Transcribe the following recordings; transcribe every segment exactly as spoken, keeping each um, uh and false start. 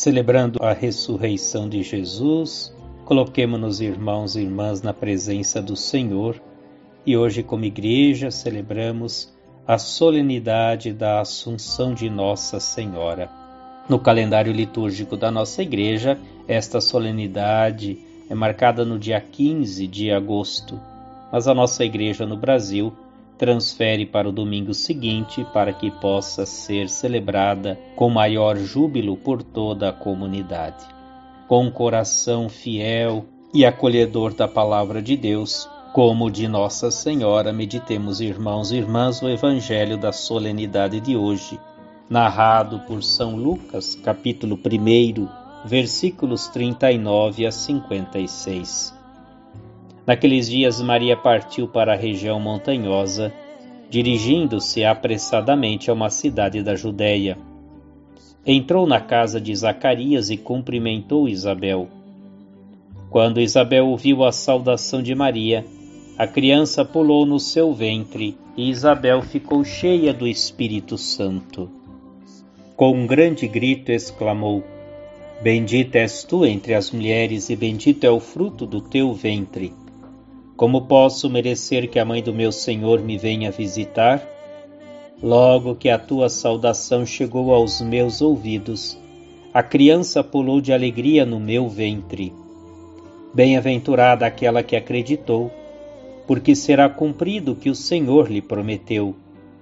Celebrando a ressurreição de Jesus, coloquemo-nos, irmãos e irmãs, na presença do Senhor e hoje, como igreja, celebramos a solenidade da Assunção de Nossa Senhora. No calendário litúrgico da nossa igreja, esta solenidade é marcada no dia quinze de agosto, mas a nossa igreja no Brasil transfere para o domingo seguinte para que possa ser celebrada com maior júbilo por toda a comunidade. Com um coração fiel e acolhedor da Palavra de Deus, como de Nossa Senhora, meditemos, irmãos e irmãs, o Evangelho da solenidade de hoje, narrado por São Lucas, capítulo um, versículos trinta e nove a cinquenta e seis. Naqueles dias, Maria partiu para a região montanhosa, dirigindo-se apressadamente a uma cidade da Judéia. Entrou na casa de Zacarias e cumprimentou Isabel. Quando Isabel ouviu a saudação de Maria, a criança pulou no seu ventre e Isabel ficou cheia do Espírito Santo. Com um grande grito exclamou: Bendita és tu entre as mulheres e bendito é o fruto do teu ventre. Como posso merecer que a mãe do meu Senhor me venha visitar? Logo que a tua saudação chegou aos meus ouvidos, a criança pulou de alegria no meu ventre. Bem-aventurada aquela que acreditou, porque será cumprido o que o Senhor lhe prometeu.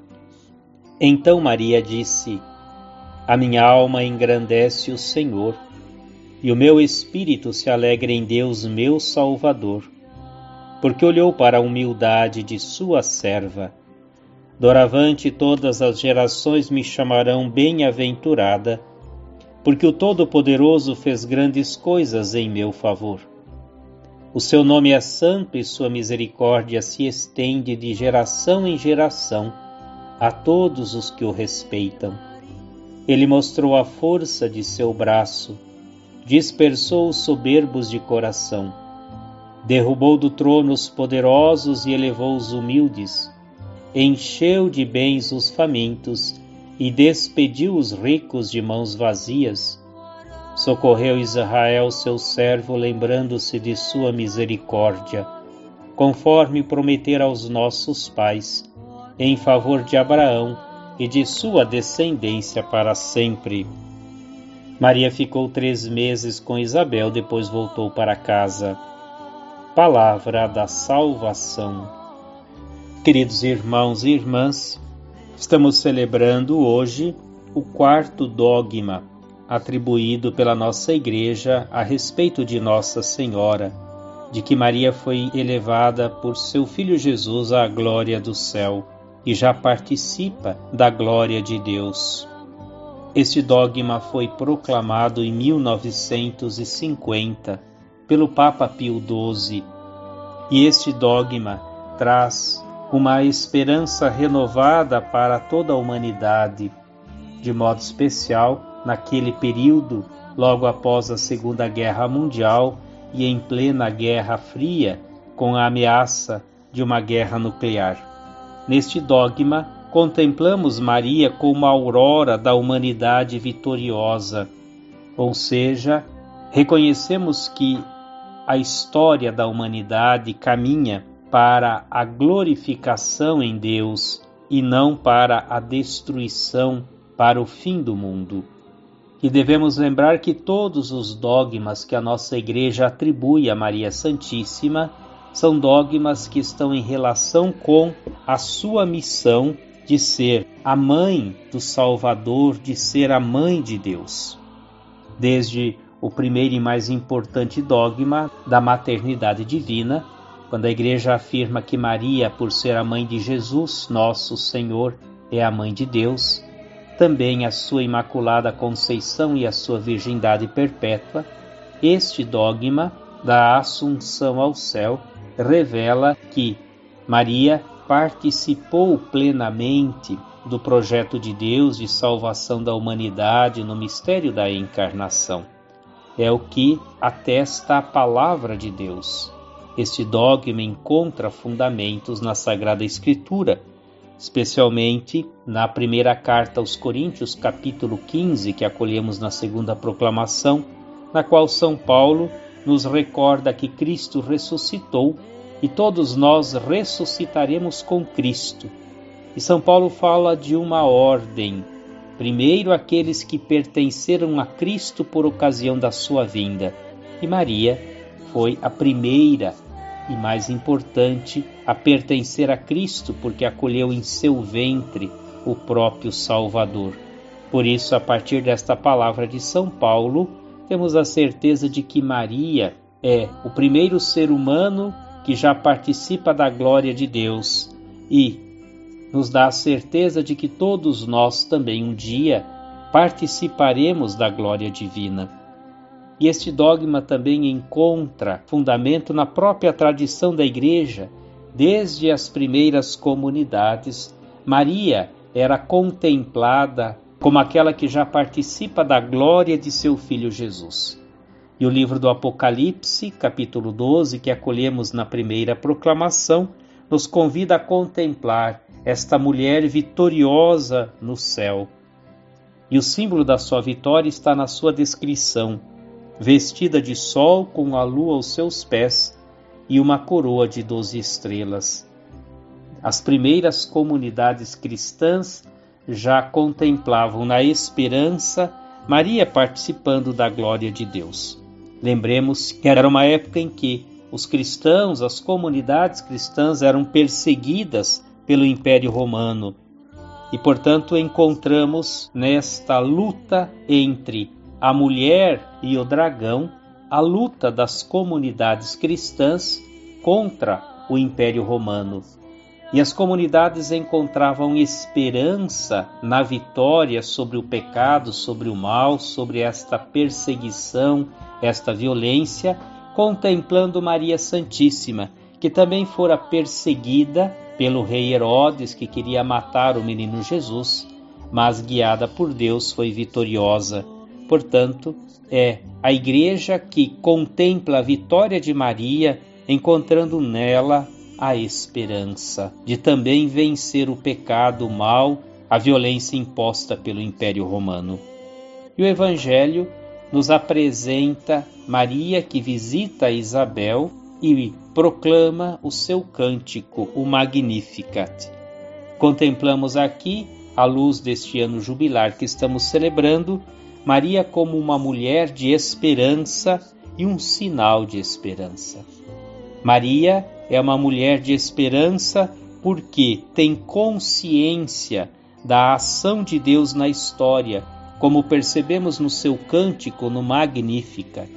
Então Maria disse: A minha alma engrandece o Senhor, e o meu espírito se alegra em Deus, meu Salvador, porque olhou para a humildade de sua serva. Doravante todas as gerações me chamarão bem-aventurada, porque o Todo-Poderoso fez grandes coisas em meu favor. O seu nome é santo e sua misericórdia se estende de geração em geração a todos os que o respeitam. Ele mostrou a força de seu braço, dispersou os soberbos de coração, derrubou do trono os poderosos e elevou os humildes, encheu de bens os famintos e despediu os ricos de mãos vazias. Socorreu Israel, seu servo, lembrando-se de sua misericórdia, conforme prometera aos nossos pais, em favor de Abraão e de sua descendência para sempre. Maria ficou três meses com Isabel, depois voltou para casa. Palavra da salvação. Queridos irmãos e irmãs, estamos celebrando hoje o quarto dogma atribuído pela nossa Igreja a respeito de Nossa Senhora, de que Maria foi elevada por seu Filho Jesus à glória do céu e já participa da glória de Deus. Este dogma foi proclamado em mil novecentos e cinquenta pelo Papa Pio doze, e este dogma traz uma esperança renovada para toda a humanidade, de modo especial naquele período, logo após a Segunda Guerra Mundial e em plena Guerra Fria, com a ameaça de uma guerra nuclear. Neste dogma, contemplamos Maria como a aurora da humanidade vitoriosa, ou seja, reconhecemos que a história da humanidade caminha para a glorificação em Deus e não para a destruição, para o fim do mundo. E devemos lembrar que todos os dogmas que a nossa Igreja atribui a Maria Santíssima são dogmas que estão em relação com a sua missão de ser a mãe do Salvador, de ser a mãe de Deus. Desde o primeiro e mais importante dogma da maternidade divina, quando a Igreja afirma que Maria, por ser a mãe de Jesus, nosso Senhor, é a mãe de Deus, também a sua Imaculada Conceição e a sua virgindade perpétua, este dogma da Assunção ao céu revela que Maria participou plenamente do projeto de Deus de salvação da humanidade no mistério da encarnação. É o que atesta a palavra de Deus. Este dogma encontra fundamentos na Sagrada Escritura, especialmente na primeira carta aos Coríntios, capítulo quinze, que acolhemos na segunda proclamação, na qual São Paulo nos recorda que Cristo ressuscitou e todos nós ressuscitaremos com Cristo. E São Paulo fala de uma ordem: primeiro aqueles que pertenceram a Cristo por ocasião da sua vinda. E Maria foi a primeira e mais importante a pertencer a Cristo, porque acolheu em seu ventre o próprio Salvador. Por isso, a partir desta palavra de São Paulo, temos a certeza de que Maria é o primeiro ser humano que já participa da glória de Deus e nos dá a certeza de que todos nós também um dia participaremos da glória divina. E este dogma também encontra fundamento na própria tradição da Igreja. Desde as primeiras comunidades, Maria era contemplada como aquela que já participa da glória de seu Filho Jesus. E o livro do Apocalipse, capítulo doze, que acolhemos na primeira proclamação, nos convida a contemplar esta mulher vitoriosa no céu. E o símbolo da sua vitória está na sua descrição: vestida de sol com a lua aos seus pés e uma coroa de doze estrelas. As primeiras comunidades cristãs já contemplavam na esperança Maria participando da glória de Deus. Lembremos que era uma época em que os cristãos, as comunidades cristãs eram perseguidas pelo Império Romano. E, portanto, encontramos nesta luta entre a mulher e o dragão, a luta das comunidades cristãs contra o Império Romano. E as comunidades encontravam esperança na vitória sobre o pecado, sobre o mal, sobre esta perseguição, esta violência, contemplando Maria Santíssima, que também fora perseguida pelo rei Herodes, que queria matar o menino Jesus, mas guiada por Deus foi vitoriosa. Portanto, é a Igreja que contempla a vitória de Maria, encontrando nela a esperança de também vencer o pecado, o mal, a violência imposta pelo Império Romano. E o Evangelho nos apresenta Maria que visita Isabel e proclama o seu cântico, o Magnificat. Contemplamos aqui, à luz deste ano jubilar que estamos celebrando, Maria como uma mulher de esperança e um sinal de esperança. Maria é uma mulher de esperança porque tem consciência da ação de Deus na história, como percebemos no seu cântico no Magnificat.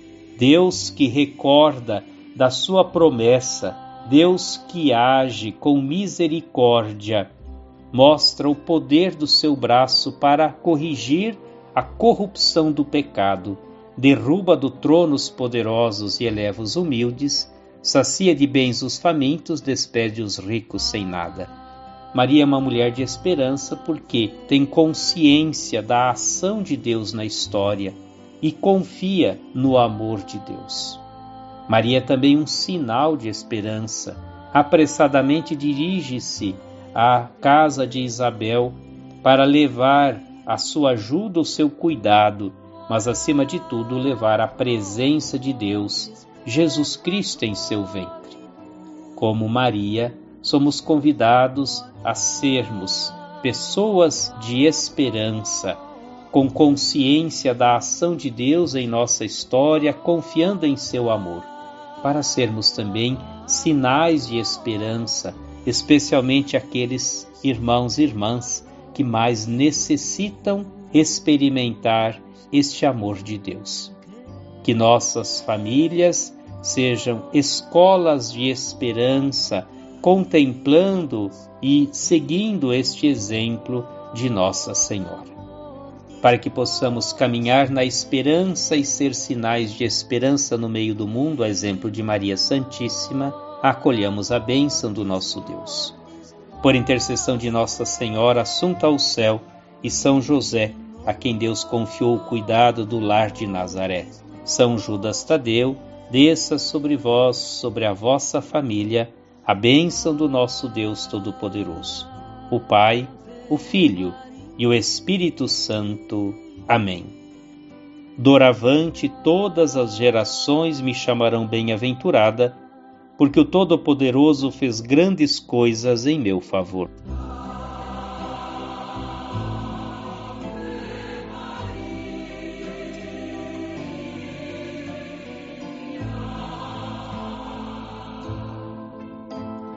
Deus que recorda da sua promessa, Deus que age com misericórdia, mostra o poder do seu braço para corrigir a corrupção do pecado, derruba do trono os poderosos e eleva os humildes, sacia de bens os famintos, despede os ricos sem nada. Maria é uma mulher de esperança porque tem consciência da ação de Deus na história e confia no amor de Deus. Maria é também um sinal de esperança. Apressadamente dirige-se à casa de Isabel para levar a sua ajuda, o seu cuidado, mas acima de tudo levar a presença de Deus, Jesus Cristo em seu ventre. Como Maria, somos convidados a sermos pessoas de esperança, com consciência da ação de Deus em nossa história, confiando em seu amor, para sermos também sinais de esperança, especialmente aqueles irmãos e irmãs que mais necessitam experimentar este amor de Deus. Que nossas famílias sejam escolas de esperança, contemplando e seguindo este exemplo de Nossa Senhora. Para que possamos caminhar na esperança e ser sinais de esperança no meio do mundo, a exemplo de Maria Santíssima, acolhamos a bênção do nosso Deus. Por intercessão de Nossa Senhora Assunta ao Céu e São José, a quem Deus confiou o cuidado do lar de Nazaré, São Judas Tadeu, desça sobre vós, sobre a vossa família, a bênção do nosso Deus Todo-Poderoso. o Pai, o Filho e o Espírito Santo. Amém. Doravante todas as gerações me chamarão bem-aventurada, porque o Todo-Poderoso fez grandes coisas em meu favor.